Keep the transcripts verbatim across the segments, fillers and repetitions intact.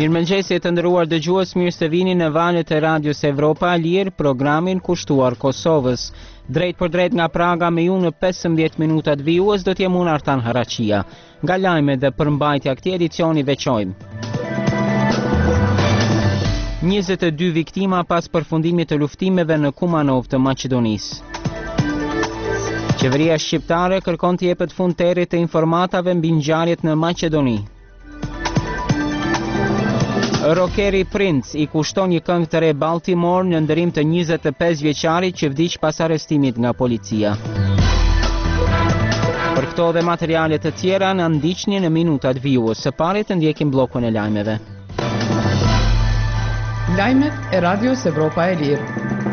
Mirëmëngjesi të nderuar dëgjues, mirë se vini në valët e Radios Evropa Lirë, programin kushtuar Kosovës. Drejt për drejt nga Praga me ju në pesëmbëdhjetë minutat vijues do t'jem unë Artan Haraqia. Nga lajmet dhe përmbajtja këtij edicioni veçojmë. njëzet e dy viktima pas përfundimit të luftimeve në Kumanov të Maqedonisë. Qeveria shqiptare kërkon të jepet fund terit të informatave mbi ngjarjet në Maqedoni. Rockeri Prince i kushton një këngë të re Baltimore në ndërim të njëzet e pesë vjeçarit që vdiq pas arrestimit nga policia. Për këto dhe materialet të tjera në ndiqni në minutat vijues. Së pari të ndjekim bllokun e lajmeve. Lajmet e Radios Evropa e Lirë.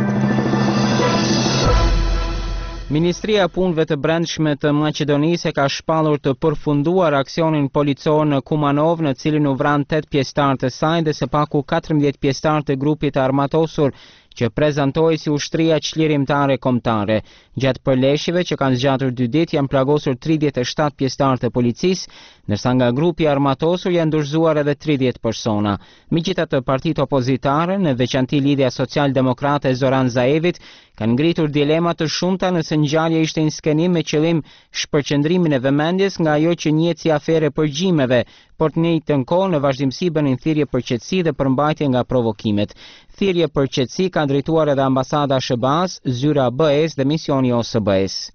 Ministria e Punëve të Brendshme të Maqedonisë e ka shpallur të përfunduar aksionin policor në Kumanov, në cilin u vran tetë pjesëtarë të saj dhe së paku katërmbëdhjetë pjesëtarë të grupit të armatosur që prezantoi si ushtria çlirimtare kombëtare. Gjatë përleshjeve që kanë zgjatur dy ditë janë plagosur tridhjetë e shtatë pjesëtarë të policisë, ndërsa nga grupi armatosur janë dorëzuar edhe tridhjetë persona. Megjithatë, partitë opozitare, në veçanti Lidhja Social-Demokrate e Zoran Zaevit, kanë ngritur dilema të shumta nëse ngjarja ishte një skenim me qëllim shpërqendrimin e vëmendjes nga ajo që njihet si afere përgjimeve, por të njëjtën kohë në vazhdimsi bënin thirrje për qetësi dhe përmbajtje nga provokimet. Thirrje për qetësi ka drejtuar edhe ambasada S B A-s, zyra B E S dhe misioni O S B E-s.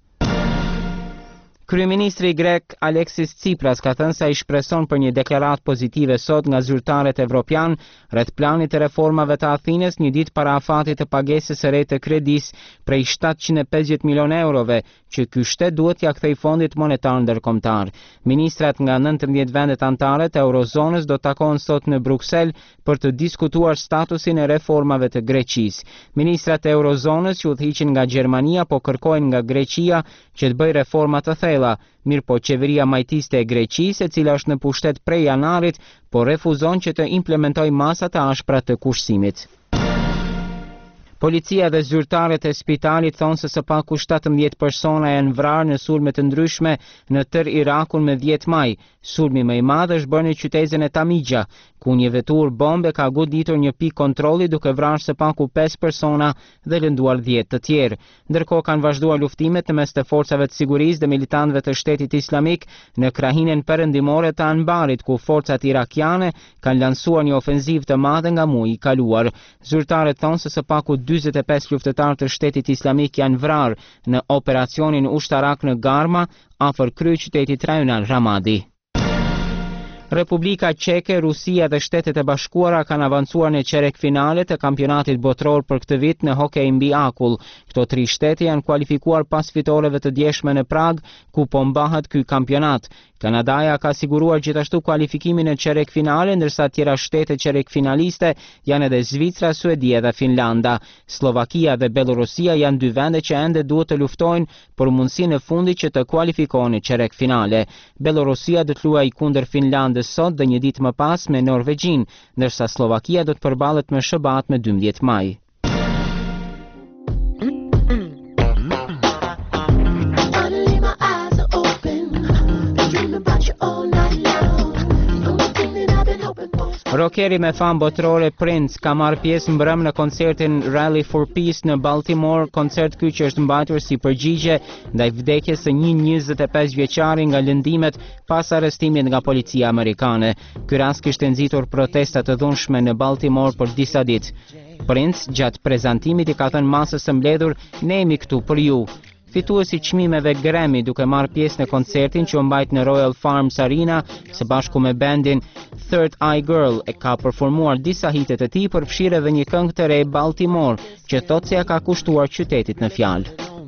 Kryeministri grek Alexis Tsipras ka thënë se ai shpreson për një deklaratë pozitive sot nga zyrtarët evropian rreth planit të reformave të Athinës një ditë para afatit të pagesës së re të kredisë prej shtatëqind e pesëdhjetë milionë eurove, që ky shtet duhet t'ia kthejë Fondit Monetar Ndërkombëtar. Ministrat nga nëntëmbëdhjetë vendet anëtare të Eurozonës do takohen sot në Bruksel për të diskutuar statusin e reformave të Greqisë. Ministrat e Eurozonës që udhëhiqin nga Gjermania po kërkojnë nga Greqia që të bëjë reforma të thella. Mirë po qeveria majtiste e Greqisë, e cila është në pushtet prej janarit, po refuzon që të implementojë masa të ashpra të kushtimit. Policia dhe zyrtarët e spitalit thonë se së paku shtatëmbëdhjetë persona janë vrarë në sulme të ndryshme në tër Irakun me dhjetë maj. Sulmi më i madh është bërë në qytetin e Tamigja, ku një vetur bombe ka goditur një pikë kontrolli duke vrarë së paku pesë persona dhe lënduar dhjetë të tjerë. Ndërkohë kanë vazhduar luftimet në mes të forcave të sigurisë dhe militantëve të Shtetit Islamik në krahinën perëndimore të Anbarit, ku forcat irakiane kanë lansuar një ofenzivë të madhe nga muaji i kaluar. Zyrtarët thonë se së paku dyzet e pesë luftëtarë të Shtetit Islamik janë vrarë në operacionin ushtarak në Garma, afër kryeqytetit rajonal Ramadi. Republika Çeke, Rusia dhe Shtetet e Bashkuara kanë avancuar në çerek finale të kampionatit botror për këtë vit në hokej mbi akull. Këto tri shtete janë kualifikuar pas fitoreve të djeshme në Prag, ku po mbahet ky kampionat. Kanadaja ka siguruar gjithashtu kualifikimin në çerek finale, ndërsa tjera shtete çerek finaliste janë edhe Zvicra, Suedia dhe Finlanda. Slovakia dhe Belorusia janë dy vende që ende duhet të luftojnë për mundësinë e fundit që të kualifikohen në çerek finale. Belorusia do të luajë kundër Finlandës sot dhe një ditë më pas me Norvegjin, ndërsa Slovakia do të përballet me S B A-t me dymbëdhjetë maj. Rockeri me famë botërore Prince ka marrë pjesë mbrëmë në koncertin Rally for Peace në Baltimore, koncert ky që është mbajtur si përgjigje ndaj vdekjes së një njëzet e pesë vjeçari nga lëndimet pas arrestimit nga policia amerikane. Ky rast kishte nxitur protesta të dhunshme në Baltimore për disa ditë. Prince gjatë prezantimit i ka thënë masës së mbledhur, ne jemi këtu për ju. Fituesi çmimeve Grammy duke marrë pjesë në koncertin që u mbajt në Royal Farms Arena së bashku me bandin Third Eye Girl, e ka performuar disa hite të tij, përfshirë edhe një këngë të re Baltimore, që thotë se ja ka kushtuar qytetit në fjalë.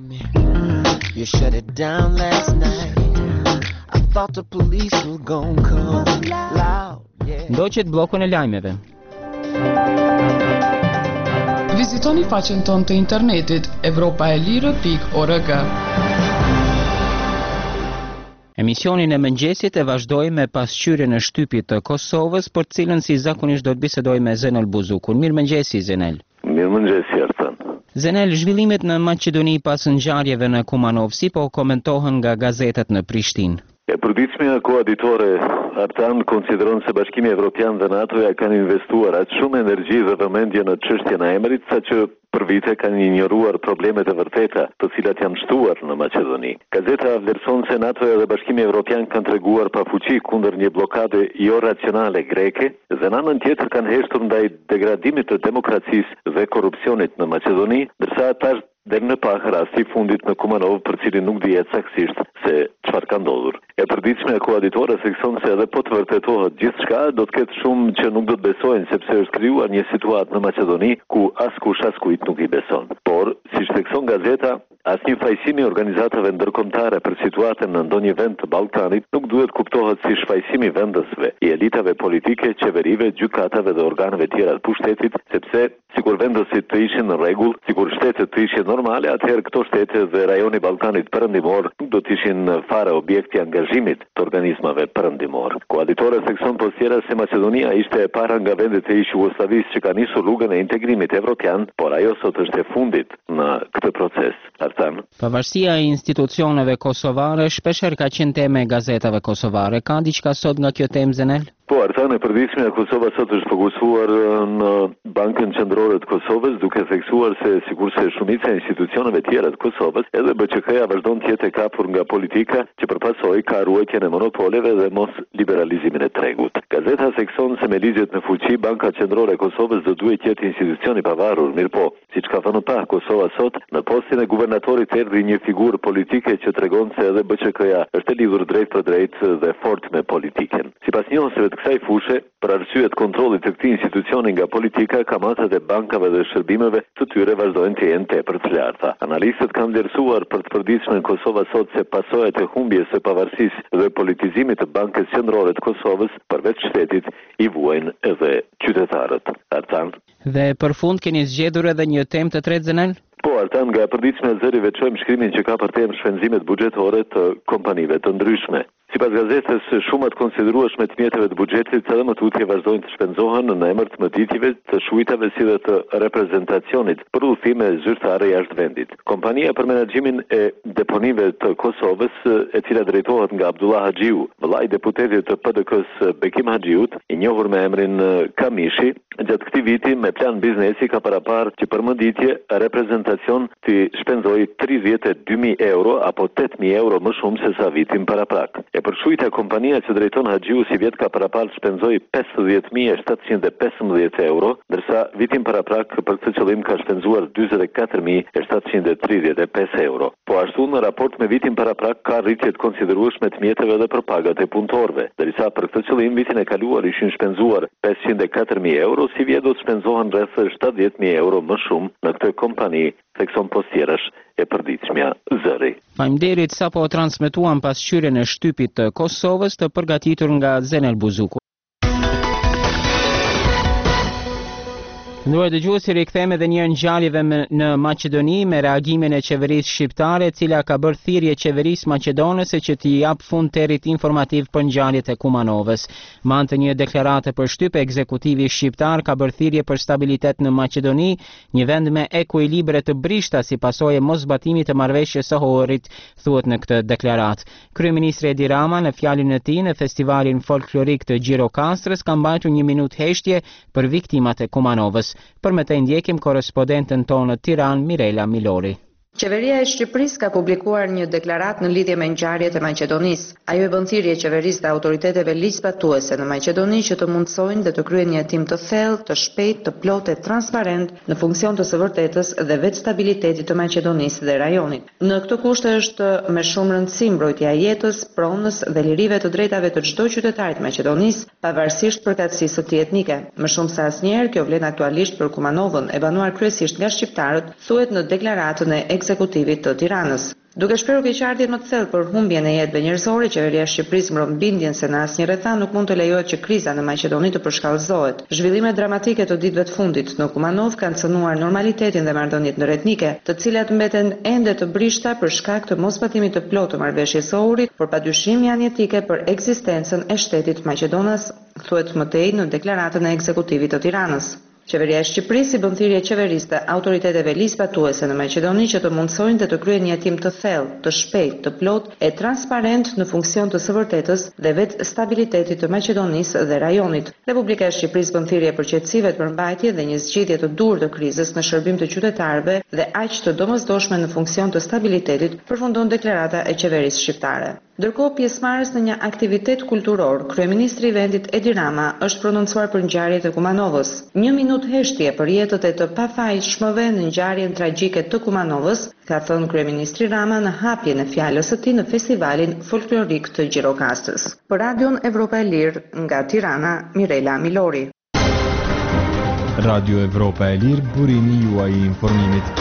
Ndoqet bllokun e lajmeve. Vizitoni faqen tonë të internetit evropaelire pikë org. Emisionin e mëngjesit e vazhdoj me pasqyrjen e shtypit të Kosovës, për cilën si zakonisht do të bisedoj me Zenel Buzukun. Mirë mëngjesi, Zenel. Mirë mëngjesi, Artan. Zenel, zhvillimet në Maqedoni pas ngjarjeve në Kumanov, si po komentohen nga gazetat në Prishtinë? E përditshmja koaditore Artan konsideron se Bashkimi Evropian dhe NATO-ja kanë investuar aq shumë energji dhe vëmendje në çështjen e emrit, saqë për vite kanë injoruar problemet e vërteta, të cilat janë shtuar në Maqedoni. Gazeta vlerëson se NATO-ja dhe Bashkimi Evropian kanë treguar pafuqi kundër një blokade jo racionale greke dhe në anën tjetër kanë heshtur ndaj degradimit të demokracisë dhe korrupsionit në Maqedoni, ndërsa ata deri në pak rasti fundit në Kumanov, për cilin nuk dihet saktësisht se çfarë ka ndodhur. E përditshme e koaditore thekson se edhe po të vërtetohet gjithçka, do të ketë shumë që nuk do të besojnë, sepse është krijuar një situatë në Maqedoni ku askush askujt nuk i beson. Por, siç thekson gazeta, asnjë fajsimi i organizatave ndërkombëtare për situatën në ndonjë vend të Ballkanit nuk duhet kuptohet si shfaqësim i vendësve, i elitave politike, qeverive, gjykatave dhe organeve tjera të pushtetit, sepse sikur vendësit të ishin në rregull, sikur shtetet të ishin normale, atëherë këto shtete dhe rajoni i Ballkanit perëndimor nuk do të ishin fare objekti i angazhimit të organizmave perëndimor. Koaditore thekson pas tjera se Maqedonia ishte e para nga vendet e ish Jugosllavisë që ka nisur rrugën e integrimit evropian, por ajo sot është e fundit në këtë proces. Pavarësia e institucioneve kosovare shpeshherë ka qenë tema e gazetave kosovare. Ka diçka sot nga kjo temë, Zenel? Po, Artan, e përditshmja Kosova sot është fokusuar në Bankën Qendrore të Kosovës, duke theksuar se sikurse shumica e institucioneve tjera të Kosovës, edhe B Q K-ja vazhdon të jetë e kapur nga politika që përpasoj ka ruajtjen e monopoleve dhe mos liberalizimin e tregut. Gazeta thekson se me ligjet në fuqi, Banka Qendrore e Kosovës do duhet të jetë institucion i pavarur, mirëpo, siç ka thënë pa Kosova sot, në postin e guvernatorit erdhi një figurë politike që tregon se edhe B Q K-ja është e lidhur drejt për drejt dhe fort me politikën. Sipas njohësve të kësaj fushë, për arsye të kontrollit të këtij institucioni nga politika, kamatat e bankave dhe shërbimeve të tyre vazhdojnë të jenë tepër të larta. Analistët kanë vlerësuar për të përditshme në Kosova sot se pasojat e humbjes së pavarësisë dhe politizimit të Bankës Qendrore të Kosovës përveç shtetit i vuajnë edhe qytetarët. Artan. Dhe për fund keni zgjedhur edhe një temë të tretë, Zenel? Po, Artan, nga përditshme e zëri veçojmë shkrimin që ka për temë shpenzimet buxhetore të kompanive të ndryshme. Sipas gazetës, shumat konsiderueshme të mjeteve të buxhetit edhe më tutje vazhdojnë të shpenzohen në emër të mëditjeve, të shujtave si dhe të reprezentacionit për udhëtime zyrtare jashtë vendit. Kompania për menaxhimin e deponive të Kosovës, e cila drejtohet nga Abdullah Haxhiu, vëllai deputetit të P D K-s Bekim Haxhiut, i njohur me emrin Kamishi, gjatë këtij viti me plan biznesi ka paraparë që për mëditje reprezentacion të shpenzojë tridhjetë e dy mijë euro apo tetë mijë euro më shumë se sa vitin paraprak. E për shujta kompania që drejton Haxhiu si vjet ka parapar shpenzoi pesëdhjetë mijë shtatëqind e pesëmbëdhjetë euro, ndërsa vitin paraprak për këtë qëllim ka shpenzuar dyzet e katër mijë shtatëqind e tridhjetë e pesë euro. Po ashtu në raport me vitin paraprak ka rritje të konsiderueshme të mjeteve dhe për pagat e punëtorëve, ndërsa për këtë qëllim vitin e kaluar ishin shpenzuar pesëqind e katër mijë euro, si vjet do të shpenzohen rreth shtatëdhjetë mijë euro më shumë në këtë kompani, thekson postjerash e përditshmja zëri. Faleminderit, sapo transmetuam pasqyrjen e shtypit të Kosovës të përgatitur nga Zenel Buzuku. Ndërkohë dëgjuesi, rikthehemi edhe një herë ngjarjeve në Maqedoni me reagimin e qeverisë shqiptare, e cila ka bërë thirrje qeverisë maqedonese që t'i jap fund territ informativ për ngjarjet e Kumanovës. Me anë të një deklarate për shtyp, ekzekutivi shqiptar ka bërë thirrje për stabilitet në Maqedoni, një vend me ekuilibre të brishta si pasojë e mosbatimit të marrëveshjes së Ohridit, thuhet në këtë deklaratë. Kryeministri Edi Rama në fjalën e tij në festivalin folklorik të Gjirokastrës ka mbajtur një minutë heshtje për viktimat e Kumanovës. Për me të ndjekim korespondentën tonë në Tiranë, Mirela Milori. Qeveria e Shqipërisë ka publikuar një deklaratë në lidhje me ngjarjet e Maqedonisë. Ajo e bën thirrje qeverisë dhe autoriteteve ligjzbatuese në Maqedoni që të mundsojnë dhe të kryejnë një hetim të thellë, të shpejtë, të plotë e transparent në funksion të së vërtetës dhe vetë stabilitetit të Maqedonisë dhe rajonit. Në këtë kushte është me shumë rëndësi mbrojtja e jetës, pronës dhe lirive të drejtave të çdo qytetarit të Maqedonisë, pavarësisht përkatësisë së tij etnike. Më shumë se asnjëherë kjo vlen aktualisht për Kumanovën, e banuar kryesisht nga shqiptarët, thuhet në deklaratën e ekzekutivit të Tiranës. Duke shprehur keqardhjen më të thellë për humbjen e jetëve njerëzore, qeveria e Shqipërisë mbron bindjen se në asnjë rrethan nuk mund të lejohet që kriza në Maqedoni të përshkallëzohet. Zhvillimet dramatike të ditëve të fundit në Kumanov kanë cënuar normalitetin dhe marrëdhëniet ndërretnike, të cilat mbeten ende të brishta për shkak të mosbatimit të plotë të marrëveshjes së Ohrit, por padyshim janë jetike për ekzistencën e shtetit maqedonas, thuhet më tej në deklaratën e ekzekutivit të Tiranës. Qeveria e Shqipërisë i bën thirrje qeverisë autoriteteve ligjzbatuese në Maqedoni që të mundsojnë dhe të kryejnë një hetim të thellë, të shpejtë, të plotë e transparent në funksion të së vërtetës dhe vetë stabilitetit të Maqedonisë dhe rajonit. Republika e Shqipërisë bën thirrje përqendësive të përmbajtje dhe një zgjidhje të durë të krizës në shërbim të qytetarëve dhe aq të domosdoshme në funksion të stabilitetit, përfundon deklarata e qeverisë shqiptare. Ndërkohë, pjesëmarrës në një aktivitet kulturor, kryeministri i vendit Edi Rama është prononcuar për ngjarjet e Kumanovës. Një minutë heshtje për jetët e të pafajshmëve në ngjarjen tragjike të Kumanovës, ka thënë kryeministri Rama në hapjen e fjalës së tij në festivalin folklorik të Gjirokastës. Për Radion Evropa e Lirë, nga Tirana, Mirela Milori. Radio Evropa e Lirë, burimi juaj i informimit.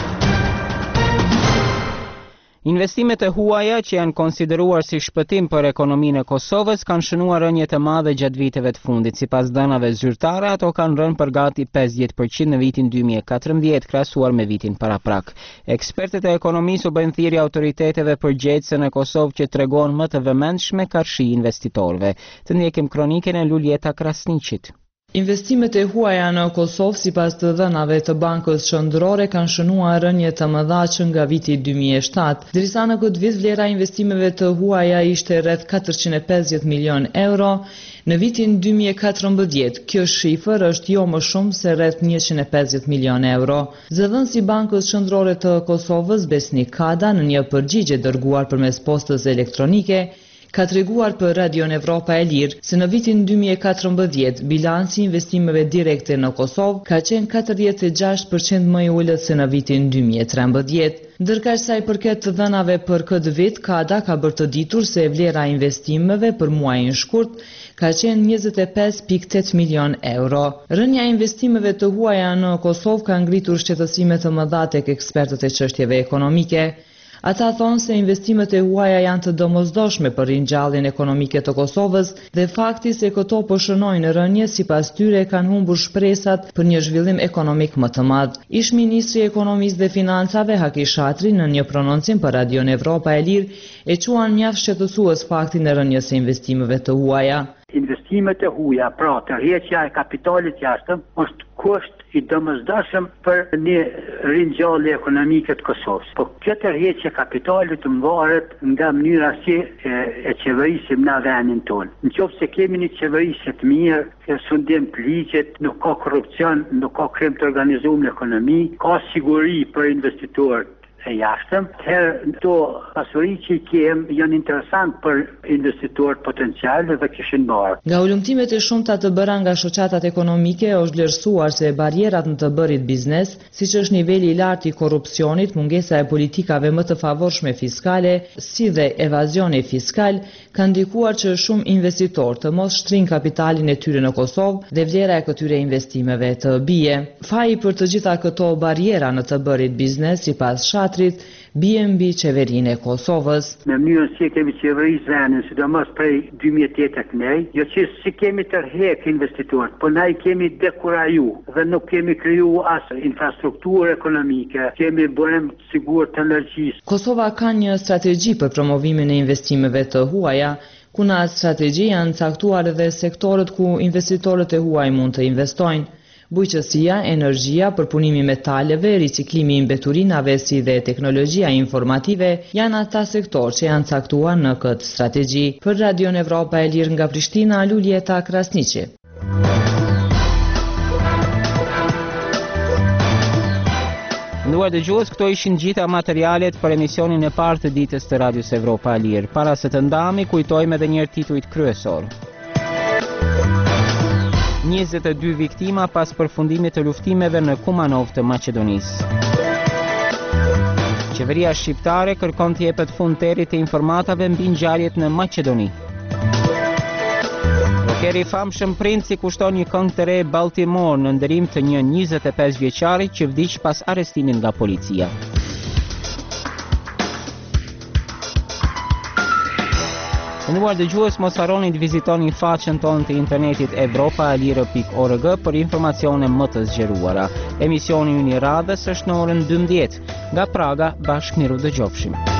Investimet e huaja që janë konsideruar si shpëtim për ekonominë e Kosovës kanë shënuar rënje të madhe gjatë viteve të fundit. Sipas dhënave zyrtare, ato kanë rënë për gati pesëdhjetë përqind në vitin dy mijë e katërmbëdhjetë krahasuar me vitin paraprak. Ekspertët e ekonomisë u bëjnë thirrje autoriteteve përgjegjëse në Kosovë që tregon më të vëmendshme karshi investitorëve. Të ndjekim kronikën e Luljeta Krasniqit. Investimet e huaja në Kosovë, sipas të dhënave të Bankës Qendrore, kanë shënuar rënje të mëdha që nga viti dy mijë e shtatë. Ndërsa në këtë vit vlera e investimeve të huaja ishte rreth katërqind e pesëdhjetë milion euro, në vitin dy mijë e katërmbëdhjetë kjo shifër është jo më shumë se rreth njëqind e pesëdhjetë milion euro. Zëdhënësi i Bankës Qendrore të Kosovës, Besnik Kada, në një përgjigje dërguar përmes postës elektronike, ka treguar për Radion Evropa e Lirë se në vitin dy mijë e katërmbëdhjetë bilanci i investimeve direkte në Kosovë ka qenë katërdhjetë e gjashtë përqind më i ulët se në vitin dy mijë e trembëdhjetë. Ndërkaq sa i përket të dhënave për këtë vit, Kada ka bërë të ditur se vlera e investimeve për muajin shkurt ka qenë njëzet e pesë pikë tetë milion euro. Rënja e investimeve të huaja në Kosovë ka ngritur shqetësime të mëdha tek ekspertët e çështjeve ekonomike. Ata thonë se investimet e huaja janë të domosdoshme për ringjalljen ekonomike të Kosovës dhe fakti se këto po shënojnë rënje sipas tyre kanë humbur shpresat për një zhvillim ekonomik më të madh. Ish ministri i Ekonomisë dhe Financave Haki Shatri në një prononcim për Radion Evropa e Lirë e quan mjaft shqetësues faktin e rënjes së investimeve të huaja. Investimet e huaja, pra tërheqja e kapitalit jashtëm, është kusht i domosdoshëm për një ringjallje ekonomike të Kosovës. Po kjo tërheqje e kapitalit mvaret nga mënyra si e, e qeverisim na vendin tonë. Nëse kemi një qeverisje të mirë, që sundim të ligjit, nuk ka korrupsion, nuk ka krim të organizuar në ekonomi, ka siguri për investitorët e jashtëm, atëherë këto pasuri që i kem janë interesant për investitorët potencial dhe kishin marrë. Nga ulëmtimet e shumta të bëra nga shoqatat ekonomike është vlerësuar se barierat në të bërit biznes, siç është niveli i lartë i korrupsionit, mungesa e politikave më të favorshme fiskale, si dhe evazioni fiskal, kanë ndikuar që shumë investitorë të mos shtrin kapitalin e tyre në Kosovë dhe vlera e këtyre investimeve të bie. Faji për të gjitha këto bariera në të bërit biznes, sipas Shatrit, bie mbi qeverinë e Kosovës. Në mënyrën si kemi qeverisë vendin, sidomos prej dy mijë e tetë tek ne, jo që si kemi tërheq investitorët, po na i kemi dekuraju dhe nuk kemi kriju as infrastrukturë ekonomike, kemi bërim sigurt të energjisë. Kosova ka një strategji për promovimin e investimeve të huaja, ku në atë strategji janë caktuar edhe sektorët ku investitorët e huaj mund të investojnë. Bujqësia, energjia, përpunimi metaleve, riciklimi i mbeturinave si dhe teknologjia informative janë ata sektor që janë caktuar në këtë strategji. Për Radion Evropa e Lirë nga Prishtina, Luljeta Krasniqi. Nduar dëgjues, këto ishin gjitha materialet për emisionin e parë të ditës të Radios Evropa e Lirë. Para se të ndahemi, kujtojmë edhe një herë titujt kryesor. njëzet e dy viktima pas përfundimit të luftimeve në Kumanov të Maqedonisë. Qeveria shqiptare kërkon të jepet fund terit të informatave mbi ngjarjet në Maqedoni. Rokeri i famshëm Princi kushton një këngë të re Baltimore në nderim të një njëzet e pesë vjeçari që vdiq pas arrestimit nga policia. Nduar dëgjues, mos harroni të vizitoni faqen tonë të internetit evropa e lirë pikë org për informacione më të zgjeruara. Emisioni ynë i radhës është në orën dymbëdhjetë. Nga Praga, bashkë miru dëgjofshim.